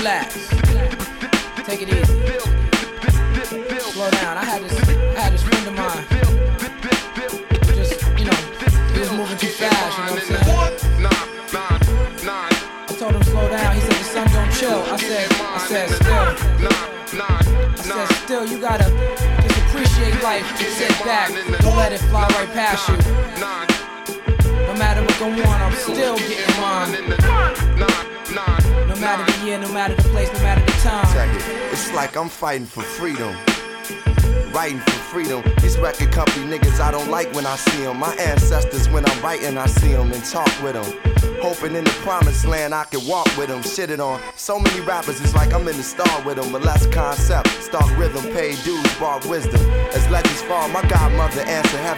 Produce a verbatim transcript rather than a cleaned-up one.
Relax. Take it easy. Slow down. I had this, I had this friend of mine. Just, you know, he was moving too fast, you know what I'm saying? I told him slow down. He said the sun don't chill. I said, I said still. I said still, you gotta just appreciate life. Sit back. Don't let it fly right past you. No matter what go on, I'm still getting mine. No matter the year, no matter the place, no matter the time. Check it. It's like I'm fighting for freedom. Writing for freedom. These record company niggas I don't like when I see them. My ancestors, when I'm writing, I see them and talk with them. Hoping in the promised land I can walk with them. Shitted on so many rappers, it's like I'm in the star with them. But less concept, stark rhythm, paid dues, brought wisdom. As legends fall, my godmother answered heaven.